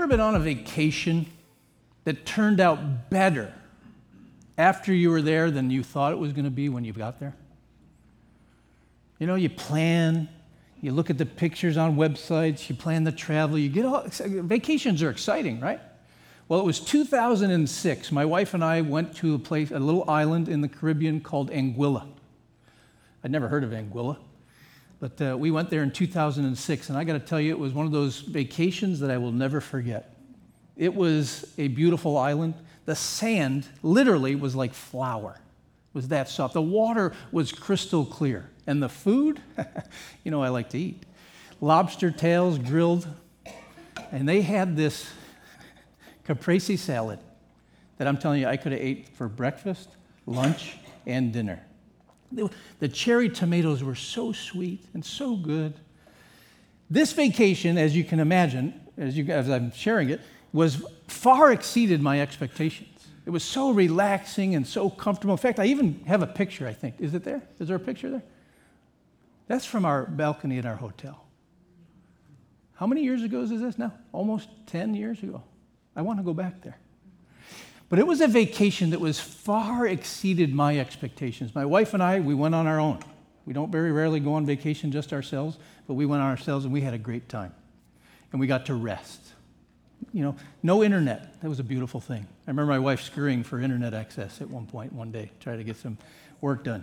been on a vacation that turned out better after you were there than you thought it was going to be when you got there? You know, you plan, you look at the pictures on websites, you plan the travel, you get all, vacations are exciting, right? Well, it was 2006. My wife and I went to a little island in the Caribbean called Anguilla. I'd never heard of Anguilla, but we went there in 2006, and I got to tell you, it was one of those vacations that I will never forget. It was a beautiful island. The sand literally was like flour. It was that soft. The water was crystal clear. And the food, you know I like to eat. Lobster tails grilled. And they had this caprese salad that I'm telling you I could have ate for breakfast, lunch, and dinner. The cherry tomatoes were so sweet and so good. This vacation, as you can imagine, as I'm sharing it, was far exceeded my expectations. It was so relaxing and so comfortable. In fact, I even have a picture, I think. Is it there? Is there a picture there? That's from our balcony at our hotel. How many years ago is this now? Almost 10 years ago. I want to go back there. But it was a vacation that was far exceeded my expectations. My wife and I, we went on our own. We don't very rarely go on vacation just ourselves, but we went on ourselves and we had a great time. And we got to rest. You know, no internet. That was a beautiful thing. I remember my wife scurrying for internet access at one day, try to get some work done.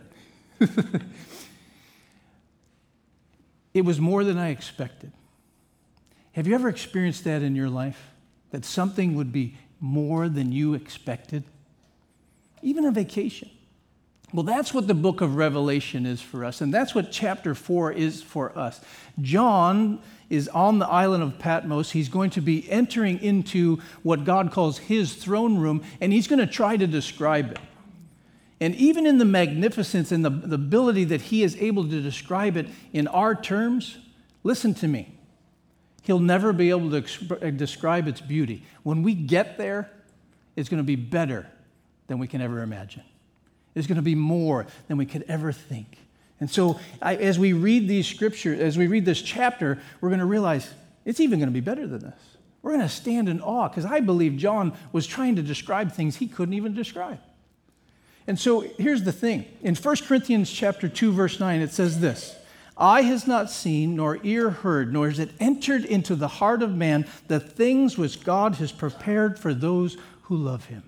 It was more than I expected. Have you ever experienced that in your life? That something would be more than you expected? Even a vacation. Well, that's what the book of Revelation is for us, and that's what chapter 4 is for us. John is on the island of Patmos. He's going to be entering into what God calls his throne room, and he's going to try to describe it. And even in the magnificence and the ability that he is able to describe it in our terms, listen to me. He'll never be able to describe its beauty. When we get there, it's going to be better than we can ever imagine. It's going to be more than we could ever think. And so as we read these scriptures, as we read this chapter, we're going to realize it's even going to be better than this. We're going to stand in awe because I believe John was trying to describe things he couldn't even describe. And so here's the thing. In 1 Corinthians chapter 2, verse 9, it says this, "Eye has not seen, nor ear heard, nor has it entered into the heart of man the things which God has prepared for those who love him."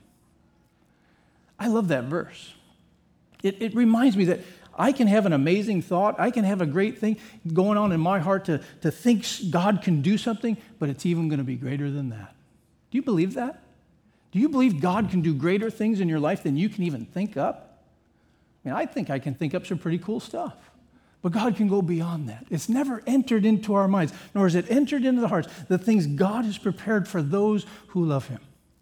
I love that verse. It reminds me that I can have an amazing thought. I can have a great thing going on in my heart to think God can do something, but it's even going to be greater than that. Do you believe that? Do you believe God can do greater things in your life than you can even think up? I mean, I think I can think up some pretty cool stuff. But God can go beyond that. It's never entered into our minds, nor has it entered into the hearts, the things God has prepared for those who love him.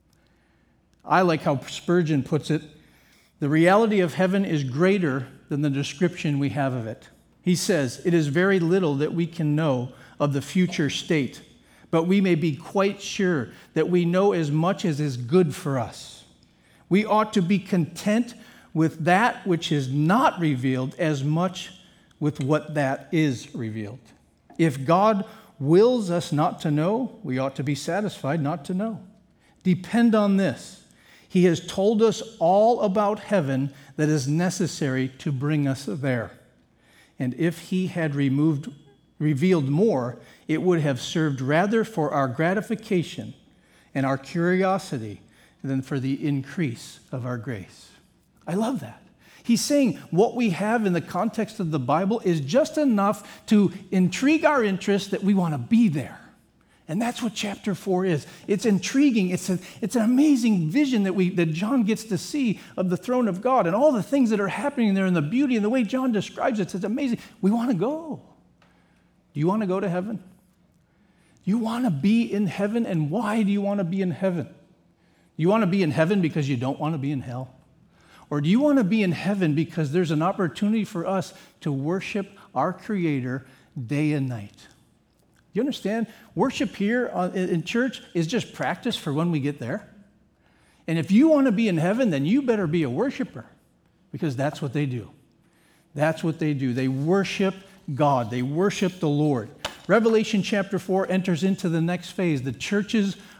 I like how Spurgeon puts it, the reality of heaven is greater than the description we have of it. He says, "It is very little that we can know of the future state, but we may be quite sure that we know as much as is good for us. We ought to be content with that which is not revealed as much with what that is revealed. If God wills us not to know, we ought to be satisfied not to know. Depend on this. He has told us all about heaven that is necessary to bring us there. And if he had revealed more, it would have served rather for our gratification and our curiosity than for the increase of our grace." I love that. He's saying what we have in the context of the Bible is just enough to intrigue our interest that we want to be there. And that's what chapter 4 is. It's intriguing. It's an amazing vision that John gets to see of the throne of God and all the things that are happening there and the beauty and the way John describes it. It's amazing. We want to go. Do you want to go to heaven? You want to be in heaven, and why do you want to be in heaven? You want to be in heaven because you don't want to be in hell? Or do you want to be in heaven because there's an opportunity for us to worship our Creator day and night? You understand? Worship here in church is just practice for when we get there. And if you want to be in heaven, then you better be a worshiper, because that's what they do. That's what they do. They worship God. They worship the Lord. Revelation chapter 4 enters into the next phase. The churches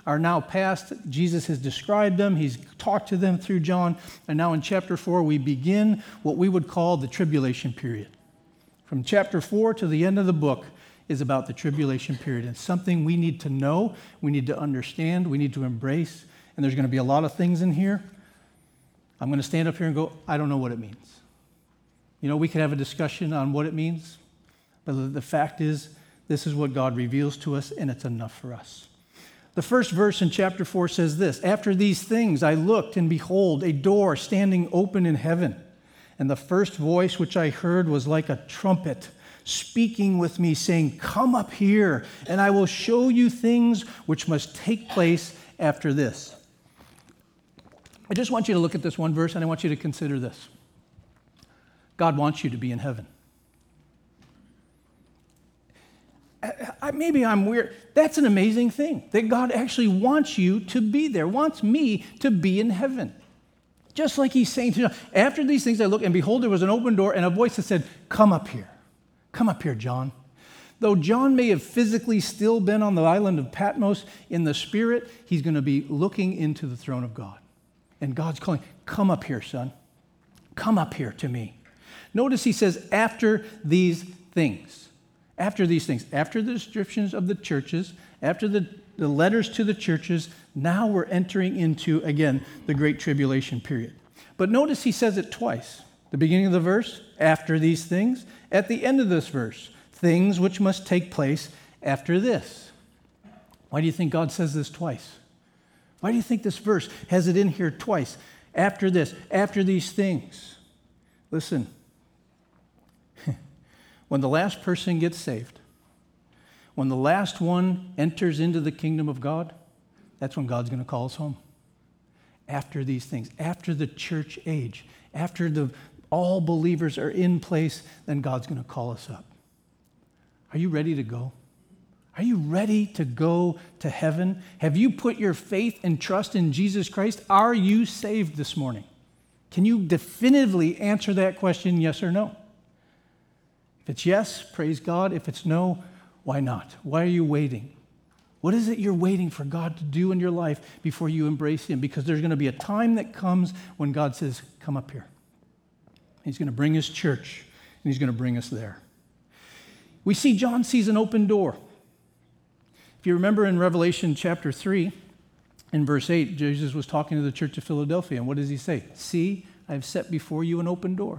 are now past. Jesus has described them. He's talked to them through John. And now in chapter 4, we begin what we would call the tribulation period. From chapter 4 to the end of the book is about the tribulation period. It's something we need to know, we need to understand, we need to embrace. And there's going to be a lot of things in here. I'm going to stand up here and go, I don't know what it means. You know, we could have a discussion on what it means, but the fact is, this is what God reveals to us, and it's enough for us. The first verse in chapter 4 says this: "After these things I looked, and behold, a door standing open in heaven. And the first voice which I heard was like a trumpet, speaking with me, saying, 'Come up here, and I will show you things which must take place after this.'" I just want you to look at this one verse, and I want you to consider this. God wants you to be in heaven. Maybe I'm weird. That's an amazing thing, that God actually wants you to be there, wants me to be in heaven. Just like he's saying to John, after these things I looked, and behold, there was an open door, and a voice that said, "Come up here. Come up here, John." Though John may have physically still been on the island of Patmos, in the spirit, he's going to be looking into the throne of God. And God's calling, "Come up here, son. Come up here to me." Notice he says, after these things. After these things, after the descriptions of the churches, after the letters to the churches, now we're entering into, again, the Great Tribulation period. But notice he says it twice. The beginning of the verse, after these things. At the end of this verse, things which must take place after this. Why do you think God says this twice? Why do you think this verse has it in here twice? After this, after these things. Listen. When the last person gets saved, when the last one enters into the kingdom of God, that's when God's going to call us home. After these things, after the church age, after all believers are in place, then God's going to call us up. Are you ready to go? Are you ready to go to heaven? Have you put your faith and trust in Jesus Christ? Are you saved this morning? Can you definitively answer that question, yes or no? If it's yes, praise God. If it's no, why not? Why are you waiting? What is it you're waiting for God to do in your life before you embrace him? Because there's going to be a time that comes when God says, "Come up here." He's going to bring his church, and he's going to bring us there. We see John sees an open door. If you remember in Revelation chapter 3, in verse 8, Jesus was talking to the church of Philadelphia, and what does he say? "See, I have set before you an open door."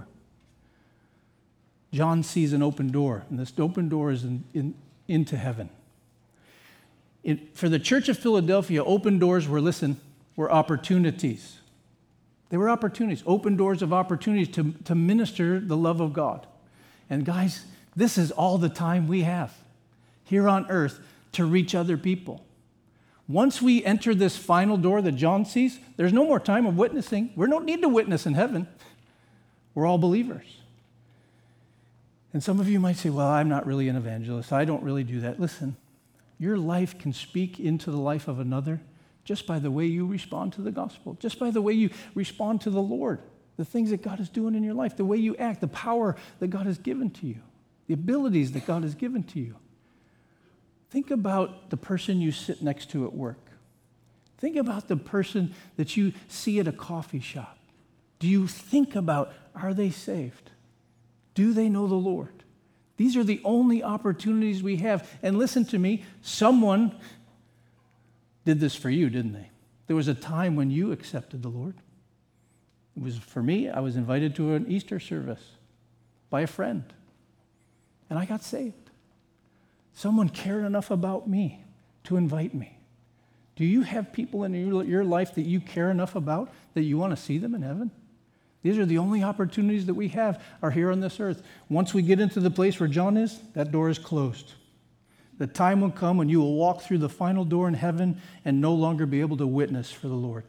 John sees an open door, and this open door is into heaven. For the church of Philadelphia, open doors were opportunities. They were opportunities, open doors of opportunities to minister the love of God. And guys, this is all the time we have here on earth to reach other people. Once we enter this final door that John sees, there's no more time of witnessing. We don't need to witness in heaven. We're all believers. And some of you might say, "Well, I'm not really an evangelist. I don't really do that." Listen, your life can speak into the life of another just by the way you respond to the gospel, just by the way you respond to the Lord, the things that God is doing in your life, the way you act, the power that God has given to you, the abilities that God has given to you. Think about the person you sit next to at work. Think about the person that you see at a coffee shop. Do you think about, are they saved? Do they know the Lord? These are the only opportunities we have. And listen to me, someone did this for you, didn't they? There was a time when you accepted the Lord. It was for me, I was invited to an Easter service by a friend, and I got saved. Someone cared enough about me to invite me. Do you have people in your life that you care enough about that you want to see them in heaven? These are the only opportunities that we have are here on this earth. Once we get into the place where John is, that door is closed. The time will come when you will walk through the final door in heaven and no longer be able to witness for the Lord.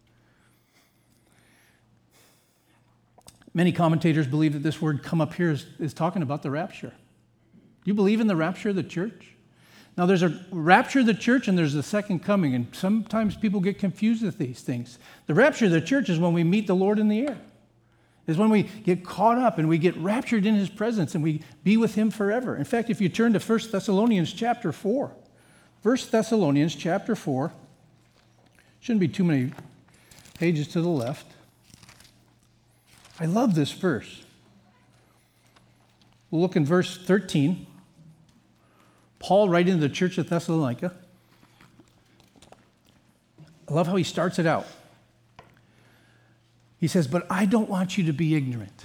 Many commentators believe that this word "come up here" is talking about the rapture. Do you believe in the rapture of the church? Now, there's a rapture of the church and there's a second coming, and sometimes people get confused with these things. The rapture of the church is when we meet the Lord in the air. Is when we get caught up and we get raptured in his presence and we be with him forever. In fact, if you turn to 1 Thessalonians chapter 4, 1 Thessalonians chapter 4, Shouldn't be too many pages to the left. I love this verse. We'll look in verse 13. Paul writing to the church of Thessalonica. I love how he starts it out. He says, but I don't want you to be ignorant.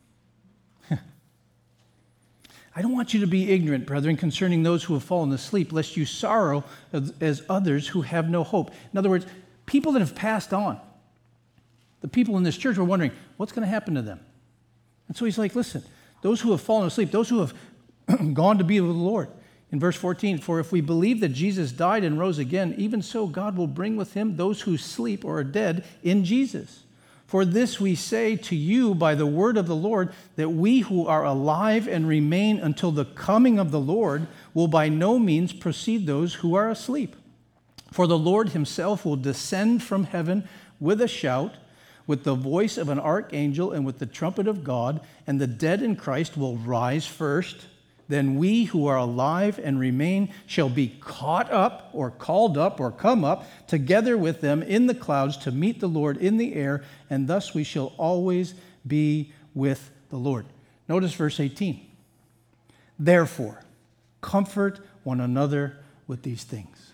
I don't want you to be ignorant, brethren, concerning those who have fallen asleep, lest you sorrow as others who have no hope. In other words, people that have passed on, the people in this church were wondering, what's going to happen to them? And so he's like, listen, those who have fallen asleep, those who have gone to be with the Lord. In verse 14, for if we believe that Jesus died and rose again, even so God will bring with him those who sleep or are dead in Jesus. For this we say to you by the word of the Lord, that we who are alive and remain until the coming of the Lord will by no means precede those who are asleep. For the Lord himself will descend from heaven with a shout, with the voice of an archangel, and with the trumpet of God, and the dead in Christ will rise first. Then we who are alive and remain shall be caught up or called up or come up together with them in the clouds to meet the Lord in the air, and thus we shall always be with the Lord. Notice verse 18. Therefore, comfort one another with these things.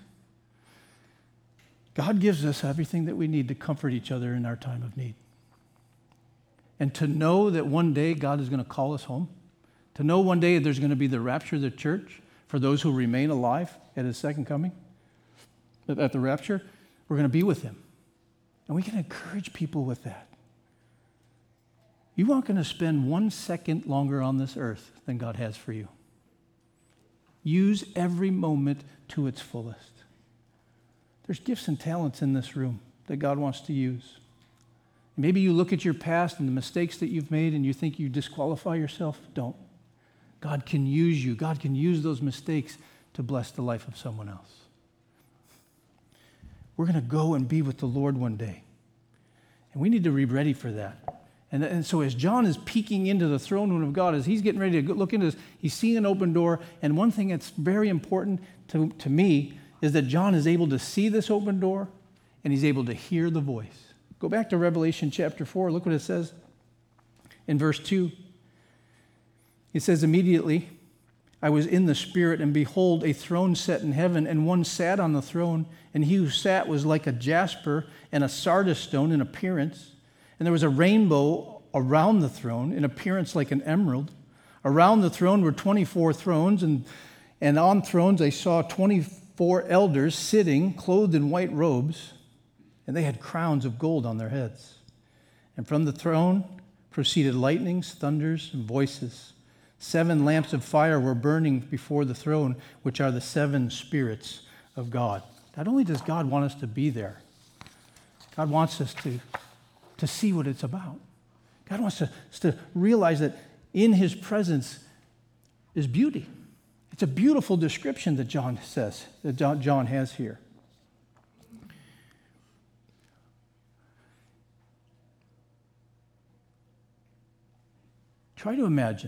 God gives us everything that we need to comfort each other in our time of need. And to know that one day God is going to call us home, to know one day there's going to be the rapture of the church for those who remain alive at his second coming, at the rapture, we're going to be with him. And we can encourage people with that. You aren't going to spend 1 second longer on this earth than God has for you. Use every moment to its fullest. There's gifts and talents in this room that God wants to use. Maybe you look at your past and the mistakes that you've made and you think you disqualify yourself. Don't. God can use you. God can use those mistakes to bless the life of someone else. We're going to go and be with the Lord one day. And we need to be ready for that. And so as John is peeking into the throne room of God, as he's getting ready to look into this, he's seeing an open door. And one thing that's very important to me is that John is able to see this open door and he's able to hear the voice. Go back to Revelation chapter 4. Look what it says in verse 2. It says, immediately I was in the Spirit, and behold, a throne set in heaven, and one sat on the throne, and he who sat was like a jasper and a sardis stone in appearance. And there was a rainbow around the throne, in appearance like an emerald. Around the throne were 24 thrones, and on thrones I saw 24 elders sitting, clothed in white robes, and they had crowns of gold on their heads. And from the throne proceeded lightnings, thunders, and voices. 7 lamps of fire were burning before the throne, which are the 7 spirits of God. Not only does God want us to be there, God wants us to see what it's about. God wants us to realize that in his presence is beauty. It's a beautiful description that John says, that John has here. Try to imagine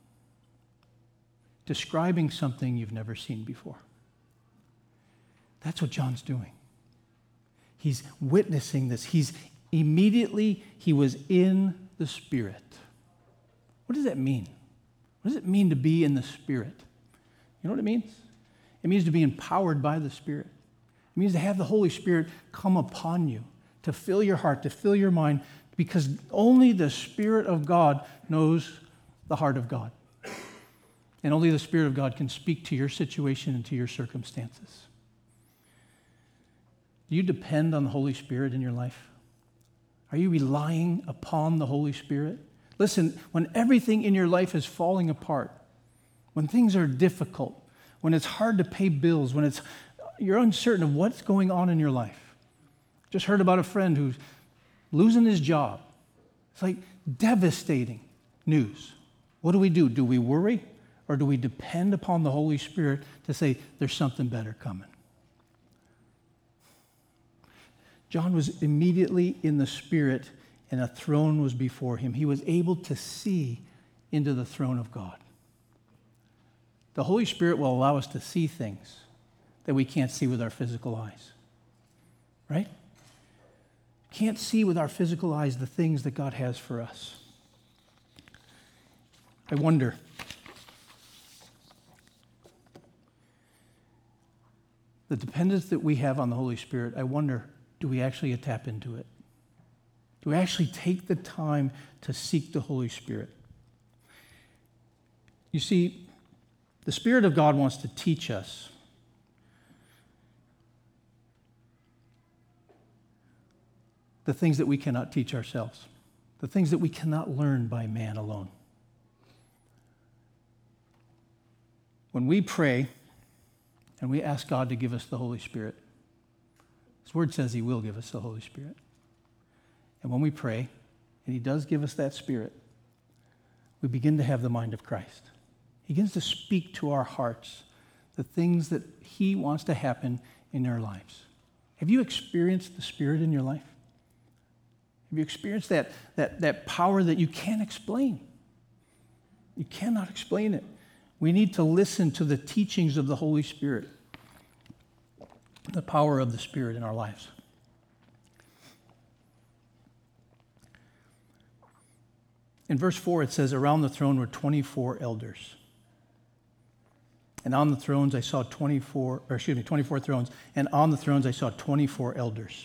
describing something you've never seen before. That's what John's doing. He's witnessing this. He was in the Spirit. What does that mean? What does it mean to be in the Spirit? You know what it means? It means to be empowered by the Spirit. It means to have the Holy Spirit come upon you, to fill your heart, to fill your mind, because only the Spirit of God knows the heart of God. And only the Spirit of God can speak to your situation and to your circumstances. Do you depend on the Holy Spirit in your life? Are you relying upon the Holy Spirit? Listen, when everything in your life is falling apart, when things are difficult, when it's hard to pay bills, when you're uncertain of what's going on in your life. Just heard about a friend who's losing his job. It's like devastating news. What do? Do we worry? Or do we depend upon the Holy Spirit to say, there's something better coming? John was immediately in the Spirit, and a throne was before him. He was able to see into the throne of God. The Holy Spirit will allow us to see things that we can't see with our physical eyes. Right? Can't see with our physical eyes the things that God has for us. I wonder, the dependence that we have on the Holy Spirit, I wonder, do we actually tap into it? Do we actually take the time to seek the Holy Spirit? You see, the Spirit of God wants to teach us the things that we cannot teach ourselves, the things that we cannot learn by man alone. When we pray and we ask God to give us the Holy Spirit, His Word says He will give us the Holy Spirit. And when we pray, and He does give us that Spirit, we begin to have the mind of Christ. He begins to speak to our hearts the things that He wants to happen in our lives. Have you experienced the Spirit in your life? Have you experienced that power that you can't explain? You cannot explain it. We need to listen to the teachings of the Holy Spirit, the power of the Spirit in our lives. In verse 4, it says, around the throne were 24 elders. And on the thrones I saw 24 thrones, and on the thrones I saw 24 elders.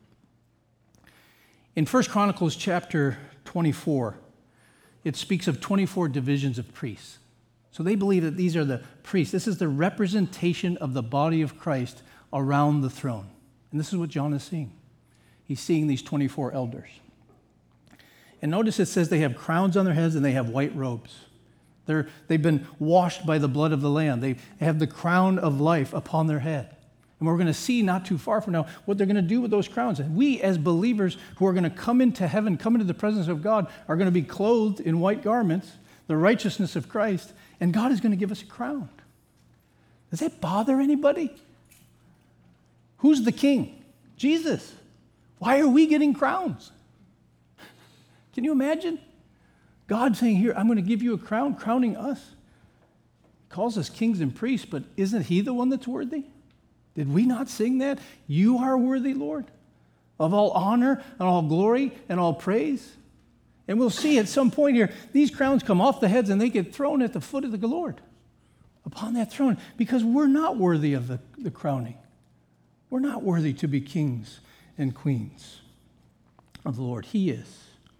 In 1 Chronicles chapter 24, it speaks of 24 divisions of priests. So they believe that these are the priests. This is the representation of the body of Christ around the throne. And this is what John is seeing. He's seeing these 24 elders. And notice it says they have crowns on their heads and they have white robes. They've been washed by the blood of the Lamb. They have the crown of life upon their head. And we're going to see not too far from now what they're going to do with those crowns. And we as believers who are going to come into heaven, come into the presence of God, are going to be clothed in white garments, the righteousness of Christ, and God is going to give us a crown. Does that bother anybody? Who's the king? Jesus. Why are we getting crowns? Can you imagine? God saying, here, I'm going to give you a crown, crowning us. He calls us kings and priests, but isn't He the one that's worthy? Did we not sing that? You are worthy, Lord, of all honor and all glory and all praise. And we'll see at some point here, these crowns come off the heads and they get thrown at the foot of the Lord, upon that throne, because we're not worthy of the crowning. We're not worthy to be kings and queens of the Lord. He is.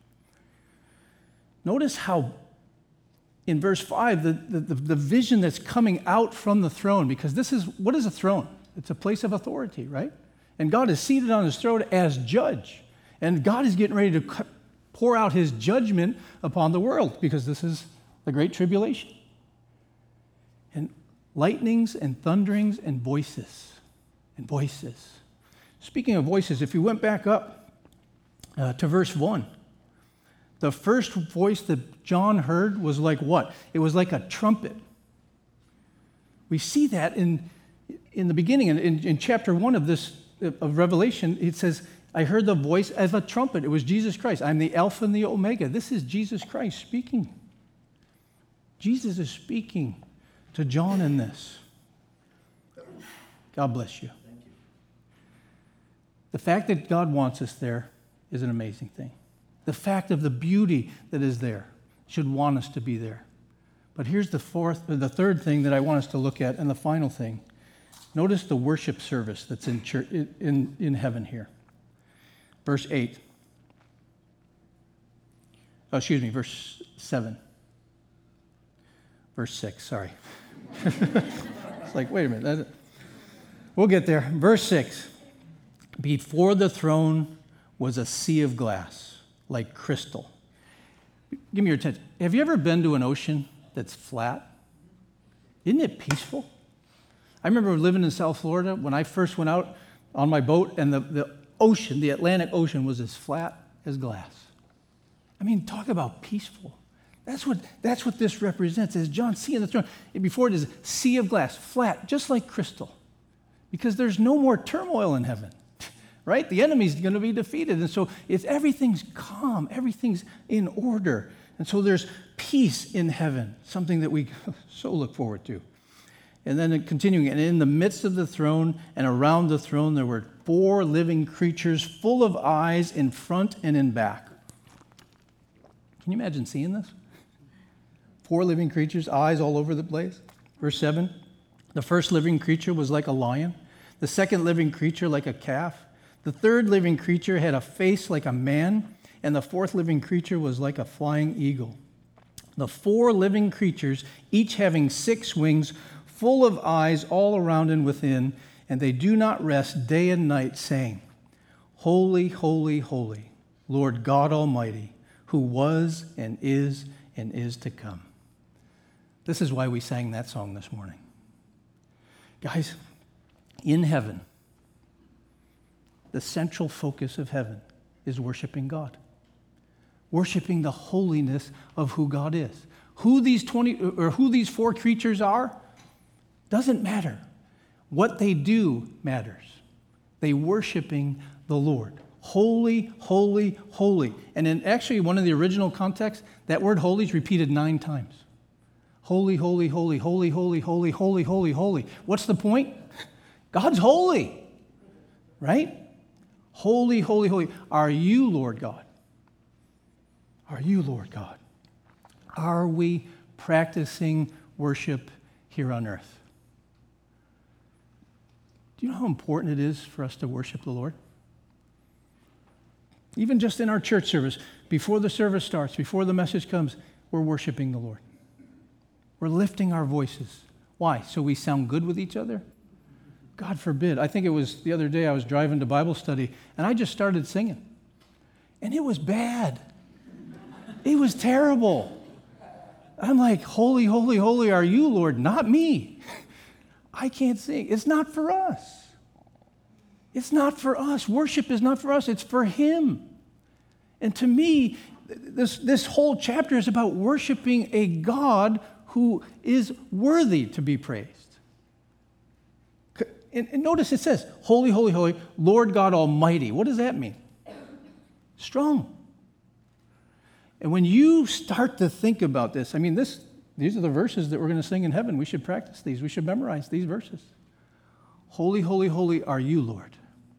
Notice how in verse 5, the vision that's coming out from the throne, because what is a throne? It's a place of authority, right? And God is seated on His throne as judge. And God is getting ready to pour out His judgment upon the world, because this is the Great Tribulation. And lightnings and thunderings and voices. And voices. Speaking of voices, if you went back up to verse 1, the first voice that John heard was like what? It was like a trumpet. We see that in the beginning, in chapter 1 of Revelation. It says, I heard the voice of a trumpet. It was Jesus Christ. I'm the Alpha and the Omega. This is Jesus Christ speaking. Jesus is speaking to John in this. God bless you. Thank you. The fact that God wants us there is an amazing thing. The fact of the beauty that is there should want us to be there. But here's the third thing that I want us to look at, and the final thing. Notice the worship service that's in church, in heaven here. Verse 8. Verse 7. Verse 6, sorry. It's like, wait a minute. We'll get there. Verse 6. Before the throne was a sea of glass, like crystal. Give me your attention. Have you ever been to an ocean that's flat? Isn't it peaceful? I remember living in South Florida when I first went out on my boat, and the ocean, the Atlantic Ocean, was as flat as glass. I mean, talk about peaceful. That's what this represents. As John seeing the throne, before it is a sea of glass, flat, just like crystal. Because there's no more turmoil in heaven. Right? The enemy's going to be defeated. And so everything's calm, everything's in order. And so there's peace in heaven, something that we so look forward to. And then continuing, and in the midst of the throne and around the throne, there were 4 living creatures full of eyes in front and in back. Can you imagine seeing this? 4 living creatures, eyes all over the place. Verse 7, the first living creature was like a lion. The second living creature like a calf. The third living creature had a face like a man. And the fourth living creature was like a flying eagle. The 4 living creatures, each having 6 wings, full of eyes all around and within, and they do not rest day and night, saying, Holy, holy, holy, Lord God Almighty, who was and is to come. This is why we sang that song this morning. Guys, in heaven, the central focus of heaven is worshiping God. Worshiping the holiness of who God is. Who these 4 creatures are doesn't matter. What they do matters. They worshiping the Lord. Holy, holy, holy. And in actually one of the original contexts, that word holy is repeated 9 times. Holy, holy, holy, holy, holy, holy, holy, holy, holy. What's the point? God's holy, right? Holy, holy, holy. Are you, Lord God? Are you, Lord God? Are we practicing worship here on earth? Do you know how important it is for us to worship the Lord? Even just in our church service, before the service starts, before the message comes, we're worshiping the Lord. We're lifting our voices. Why? So we sound good with each other? God forbid. I think it was the other day I was driving to Bible study, and I just started singing. And it was bad. It was terrible. I'm like, holy, holy, holy are you, Lord, not me. I can't sing. It's not for us. It's not for us. Worship is not for us. It's for Him. And to me, this whole chapter is about worshiping a God who is worthy to be praised. And notice it says, holy, holy, holy, Lord God Almighty. What does that mean? Strong. And when you start to think about this, I mean, these are the verses that we're going to sing in heaven. We should practice these. We should memorize these verses. Holy, holy, holy are you, Lord.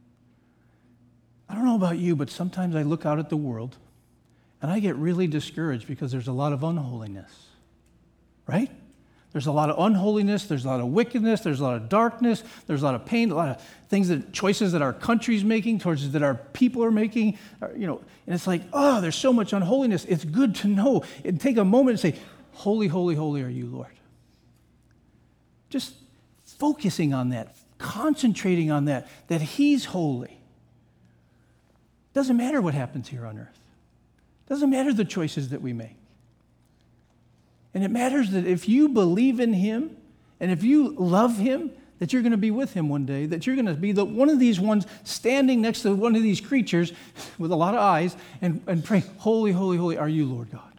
I don't know about you, but sometimes I look out at the world and I get really discouraged because there's a lot of unholiness, right? There's a lot of unholiness, there's a lot of wickedness, there's a lot of darkness, there's a lot of pain, a lot of things choices that our country's making, choices that our people are making, and it's like, oh, there's so much unholiness. It's good to know and take a moment and say, holy, holy, holy are you, Lord. Just focusing on that, concentrating on that He's holy. Doesn't matter what happens here on earth. Doesn't matter the choices that we make. And it matters that if you believe in Him and if you love Him, that you're going to be with Him one day, that you're going to be one of these ones standing next to one of these creatures with a lot of eyes and praying, holy, holy, holy are you, Lord God.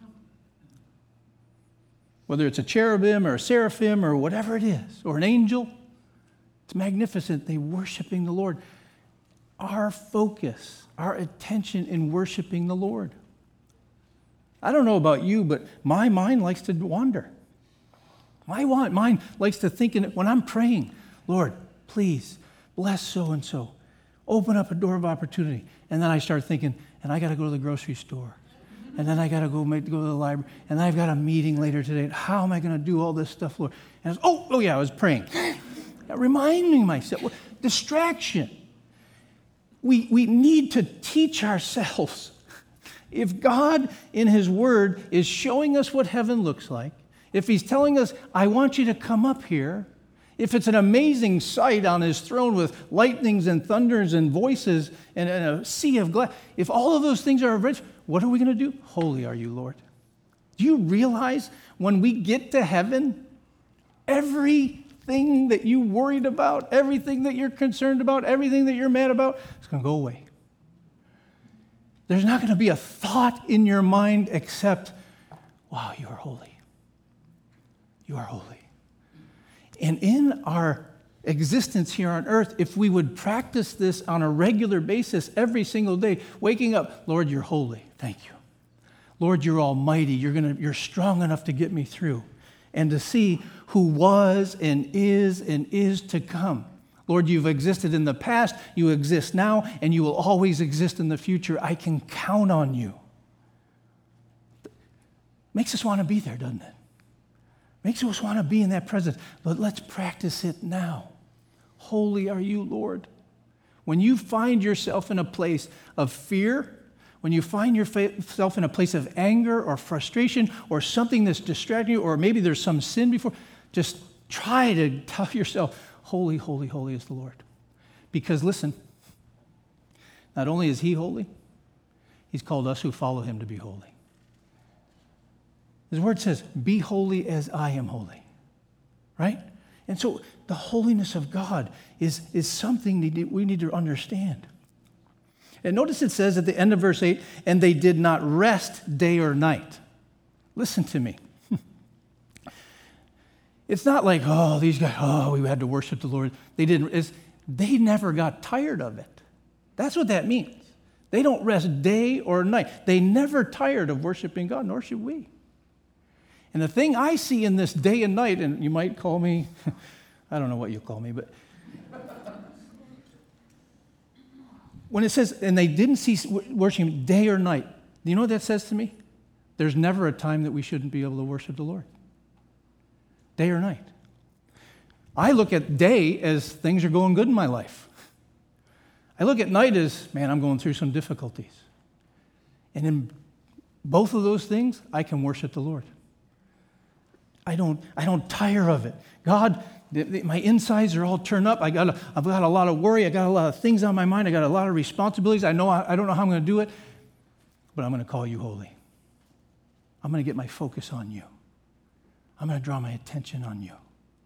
Whether it's a cherubim or a seraphim or whatever it is, or an angel, it's magnificent. They worshiping the Lord. Our focus, our attention in worshiping the Lord. I don't know about you, but my mind likes to wander. My mind likes to think, when I'm praying, Lord, please bless so-and-so. Open up a door of opportunity. And then I start thinking, and I got to go to the grocery store. And then I got to go to the library. And I've got a meeting later today. And how am I going to do all this stuff, Lord? And I was praying. Reminding myself. Distraction. We need to teach ourselves. If God in His Word is showing us what heaven looks like, if He's telling us, I want you to come up here, if it's an amazing sight on His throne with lightnings and thunders and voices and a sea of glass, if all of those things are rich, what are we going to do? Holy are you, Lord. Do you realize when we get to heaven, everything that you worried about, everything that you're concerned about, everything that you're mad about, it's going to go away. There's not going to be a thought in your mind except, wow, you are holy. You are holy. And in our existence here on earth, if we would practice this on a regular basis every single day, waking up, Lord, you're holy. Thank you. Lord, you're almighty. You're strong enough to get me through. and to see who was and is to come. Lord, you've existed in the past, you exist now, and you will always exist in the future. I can count on you. Makes us want to be there, doesn't it? Makes us want to be in that presence. But let's practice it now. Holy are you, Lord. When you find yourself in a place of fear, when you find yourself in a place of anger or frustration or something that's distracting you, or maybe there's some sin before, just try to tell yourself, holy, holy, holy is the Lord. Because listen, not only is he holy, he's called us who follow him to be holy. His word says, be holy as I am holy, right? And so the holiness of God is something we need to understand. And notice it says at the end of verse 8, and they did not rest day or night. Listen to me. It's not like, these guys, we had to worship the Lord. They didn't. They never got tired of it. That's what that means. They don't rest day or night. They never tired of worshiping God, nor should we. And the thing I see in this day and night, and you might call me, I don't know what you call me, but when it says, and they didn't cease worshiping day or night, do you know what that says to me? There's never a time that we shouldn't be able to worship the Lord. Day or night. I look at day as things are going good in my life. I look at night as, man, I'm going through some difficulties. And in both of those things, I can worship the Lord. I don't tire of it. God, my insides are all turned up. I've got a lot of worry. I got a lot of things on my mind. I got a lot of responsibilities. I don't know how I'm going to do it, but I'm going to call you holy. I'm going to get my focus on you. I'm going to draw my attention on you.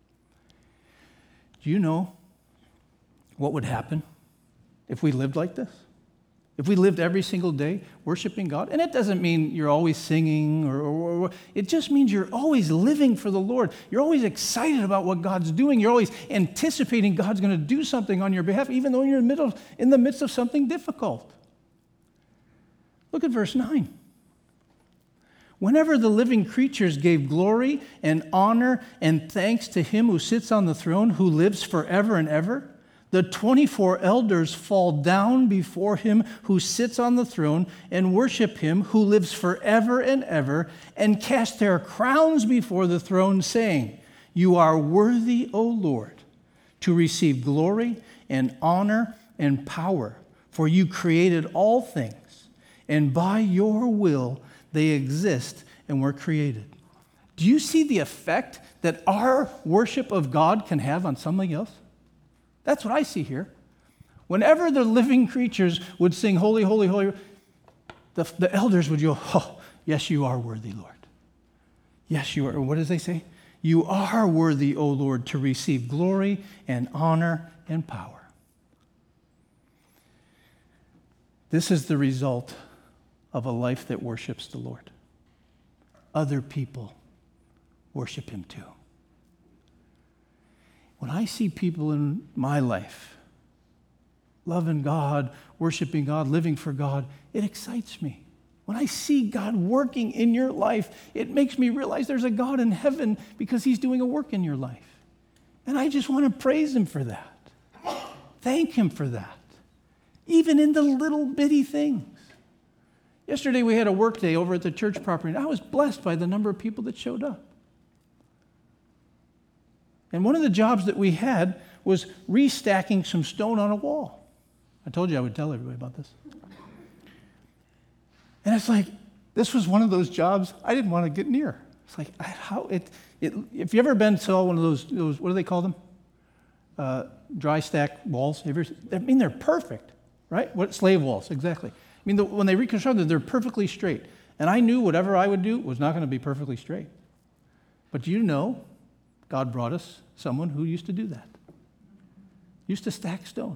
Do you know what would happen if we lived like this? If we lived every single day worshiping God? And it doesn't mean you're always singing, or it just means you're always living for the Lord. You're always excited about what God's doing. You're always anticipating God's going to do something on your behalf, even though you're in the midst of something difficult. Look at verse 9. Whenever the living creatures gave glory and honor and thanks to him who sits on the throne, who lives forever and ever, the 24 elders fall down before him who sits on the throne and worship him who lives forever and ever, and cast their crowns before the throne, saying, you are worthy, O Lord, to receive glory and honor and power, for you created all things, and by your will they exist and were created. Do you see the effect that our worship of God can have on something else? That's what I see here. Whenever the living creatures would sing, holy, holy, holy, the elders would go, oh, yes, you are worthy, Lord. Yes, you are. What does they say? You are worthy, O Lord, to receive glory and honor and power. This is the result of a life that worships the Lord. Other people worship him too. When I see people in my life loving God, worshiping God, living for God, it excites me. When I see God working in your life, it makes me realize there's a God in heaven because he's doing a work in your life. And I just want to praise him for that. Thank him for that. Even in the little bitty things. Yesterday we had a work day over at the church property, and I was blessed by the number of people that showed up. And one of the jobs that we had was restacking some stone on a wall. I told you I would tell everybody about this. And it's like, this was one of those jobs I didn't want to get near. It's like, if you ever been to one of those, what do they call them? Dry stack walls. They're perfect, right? What slave walls, exactly. I mean, when they reconstructed, they're perfectly straight. And I knew whatever I would do was not going to be perfectly straight. But you know, God brought us someone who used to do that. Used to stack stone.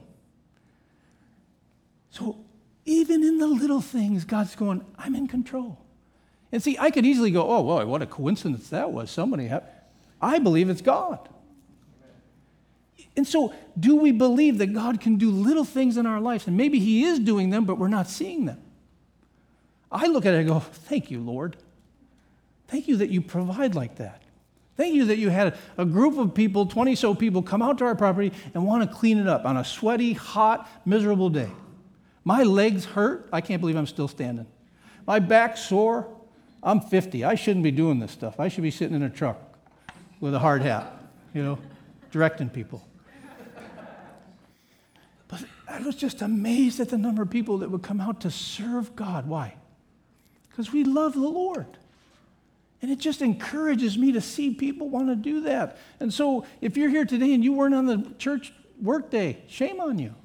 So even in the little things, God's going, I'm in control. And see, I could easily go, oh, boy, what a coincidence that was. I believe it's God. And so, do we believe that God can do little things in our lives? And maybe he is doing them, but we're not seeing them. I look at it and go, thank you, Lord. Thank you that you provide like that. Thank you that you had a group of people, 20-so people, come out to our property and want to clean it up on a sweaty, hot, miserable day. My legs hurt. I can't believe I'm still standing. My back's sore. I'm 50. I shouldn't be doing this stuff. I should be sitting in a truck with a hard hat, directing people. But I was just amazed at the number of people that would come out to serve God. Why? Because we love the Lord. And it just encourages me to see people want to do that. And so if you're here today and you weren't on the church work day, shame on you.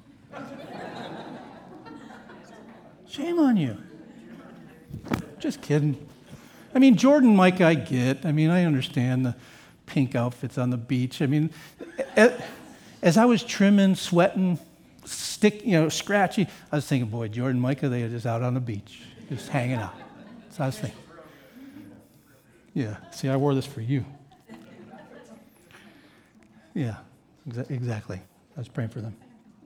Shame on you. Just kidding. I mean, Jordan, Mike, I get. I mean, I understand the pink outfits on the beach. I mean, as I was trimming, sweating, scratchy, I was thinking, boy, Jordan, Micah, they are just out on the beach, just hanging out. That's what I was thinking. Yeah, see, I wore this for you. Yeah, exactly. I was praying for them.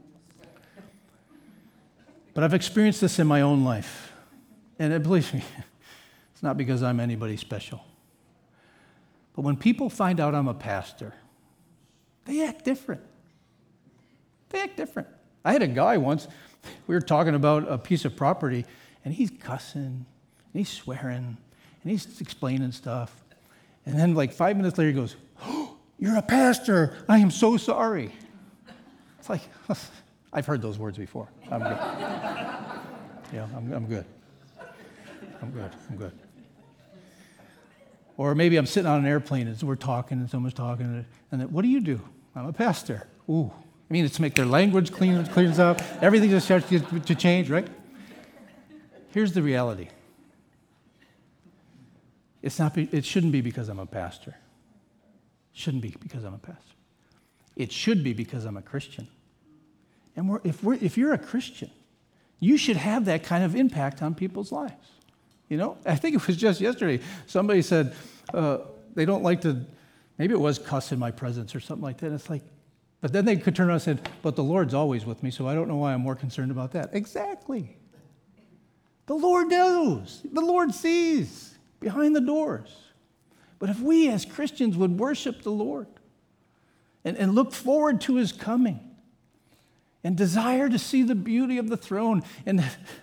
But I've experienced this in my own life. And believe me, it's not because I'm anybody special. But when people find out I'm a pastor, they act different. They act different. I had a guy once, we were talking about a piece of property, and he's cussing, and he's swearing, and he's explaining stuff. And then like 5 minutes later, he goes, "Oh, you're a pastor. I am so sorry." It's like, I've heard those words before. I'm good. Yeah, I'm good. I'm good. Or maybe I'm sitting on an airplane and we're talking and someone's talking, and then, "What do you do?" "I'm a pastor." Ooh. I mean, it's to make their language cleans up. Everything just starts to change, right? Here's the reality. It shouldn't be because I'm a pastor. It shouldn't be because I'm a pastor. It should be because I'm a Christian. And if you're a Christian, you should have that kind of impact on people's lives. I think it was just yesterday, somebody said they don't like to, maybe it was cuss in my presence or something like that. It's like, but then they could turn around and said, "But the Lord's always with me, so I don't know why I'm more concerned about that." Exactly. The Lord knows. The Lord sees behind the doors. But if we as Christians would worship the Lord and look forward to his coming and desire to see the beauty of the throne and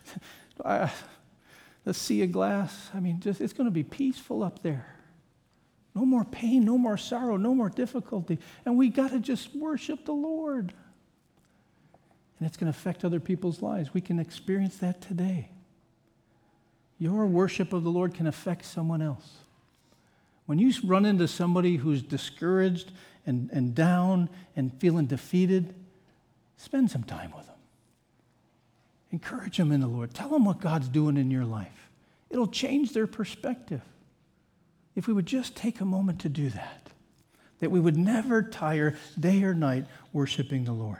the sea of glass, I mean, it's going to be peaceful up there. No more pain, no more sorrow, no more difficulty. And we got to just worship the Lord. And it's going to affect other people's lives. We can experience that today. Your worship of the Lord can affect someone else. When you run into somebody who's discouraged and down and feeling defeated, spend some time with them. Encourage them in the Lord. Tell them what God's doing in your life. It'll change their perspective. If we would just take a moment to do that we would never tire day or night worshiping the Lord.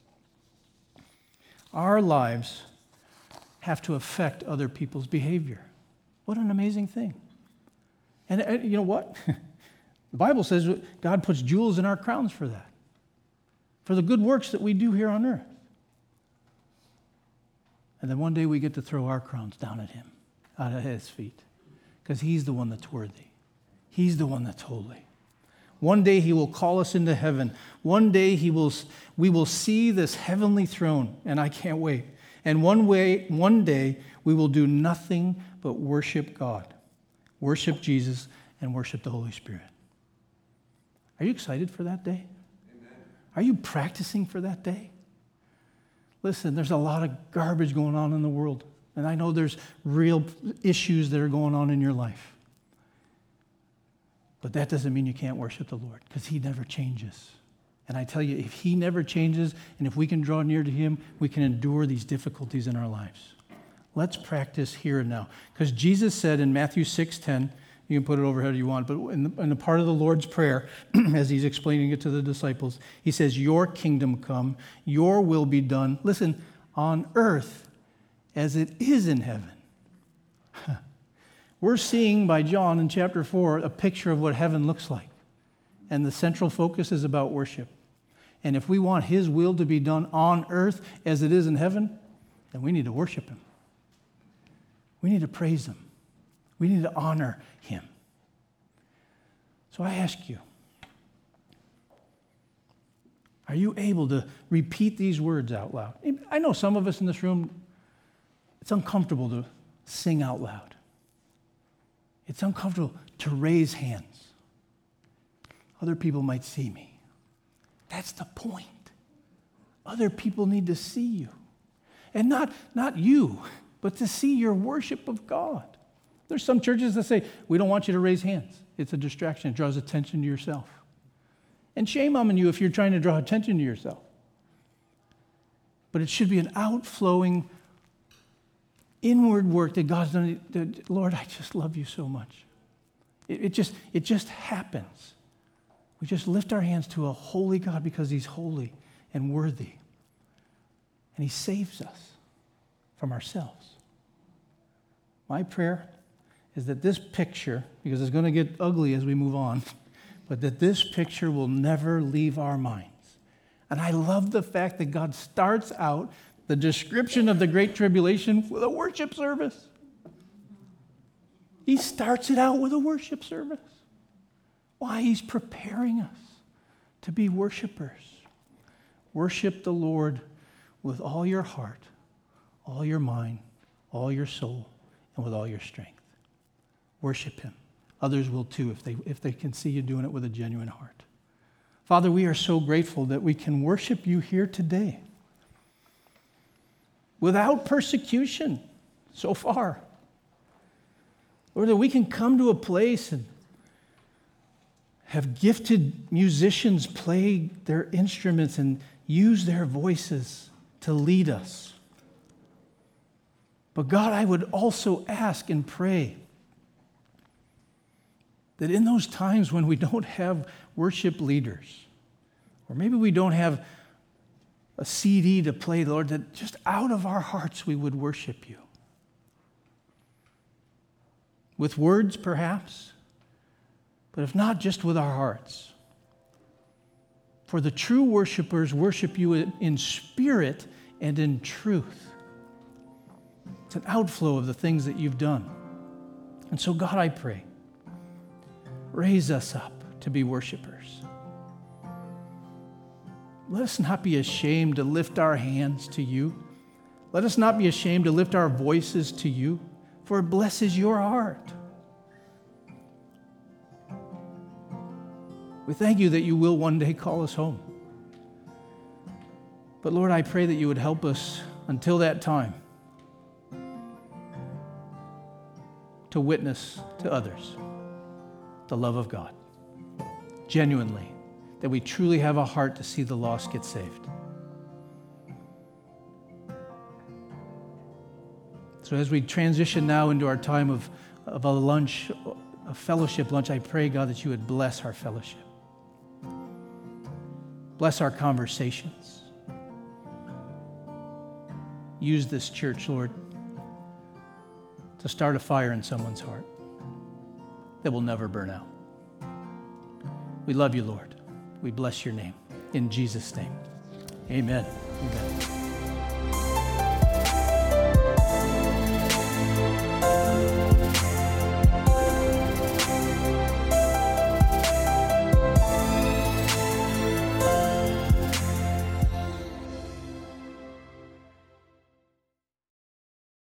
Our lives have to affect other people's behavior. What an amazing thing. And you know what? The Bible says God puts jewels in our crowns for that, for the good works that we do here on earth. And then one day we get to throw our crowns down at him, at his feet, because he's the one that's worthy. He's the one that's holy. One day he will call us into heaven. One day we will see this heavenly throne, and I can't wait. And one day we will do nothing but worship God, worship Jesus, and worship the Holy Spirit. Are you excited for that day? Amen. Are you practicing for that day? Listen, there's a lot of garbage going on in the world, and I know there's real issues that are going on in your life. But that doesn't mean you can't worship the Lord, because he never changes. And I tell you, if he never changes, and if we can draw near to him, we can endure these difficulties in our lives. Let's practice here and now. Because Jesus said in Matthew 6:10, you can put it over however you want, but in the part of the Lord's Prayer, as he's explaining it to the disciples, he says, "Your kingdom come, your will be done," listen, "on earth as it is in heaven." We're seeing by John in chapter 4 a picture of what heaven looks like. And the central focus is about worship. And if we want his will to be done on earth as it is in heaven, then we need to worship him. We need to praise him. We need to honor him. So I ask you, are you able to repeat these words out loud? I know some of us in this room, it's uncomfortable to sing out loud. It's uncomfortable to raise hands. Other people might see me. That's the point. Other people need to see you. And not you, but to see your worship of God. There's some churches that say, we don't want you to raise hands. It's a distraction. It draws attention to yourself. And shame on you if you're trying to draw attention to yourself. But it should be an outflowing, inward work that God's done. Lord, I just love you so much. It just happens. We just lift our hands to a holy God because he's holy and worthy. And he saves us from ourselves. My prayer is that this picture, because it's going to get ugly as we move on, but that this picture will never leave our minds. And I love the fact that God starts out the description of the Great Tribulation with a worship service. He starts it out with a worship service. Why? He's preparing us to be worshipers. Worship the Lord with all your heart, all your mind, all your soul, and with all your strength. Worship him. Others will too if they can see you doing it with a genuine heart. Father, we are so grateful that we can worship you here today without persecution so far. Lord, that we can come to a place and have gifted musicians play their instruments and use their voices to lead us. But God, I would also ask and pray that in those times when we don't have worship leaders, or maybe we don't have a CD to play, Lord, that just out of our hearts we would worship you. With words, perhaps, but if not, just with our hearts. For the true worshipers worship you in spirit and in truth. It's an outflow of the things that you've done. And so, God, I pray, raise us up to be worshipers. Let us not be ashamed to lift our hands to you. Let us not be ashamed to lift our voices to you, for it blesses your heart. We thank you that you will one day call us home. But Lord, I pray that you would help us until that time to witness to others the love of God, genuinely, that we truly have a heart to see the lost get saved. So as we transition now into our time of a lunch, a fellowship lunch, I pray, God, that you would bless our fellowship. Bless our conversations. Use this church, Lord, to start a fire in someone's heart that will never burn out. We love you, Lord. We bless your name. In Jesus' name, amen. Amen.